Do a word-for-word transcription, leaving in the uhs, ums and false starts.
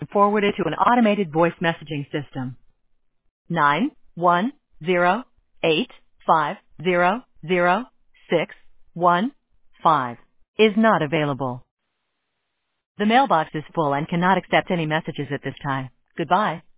forwarded to an automated voice messaging system. nine one zero eight five zero zero six one five is not available. The mailbox is full and cannot accept any messages at this time. Goodbye.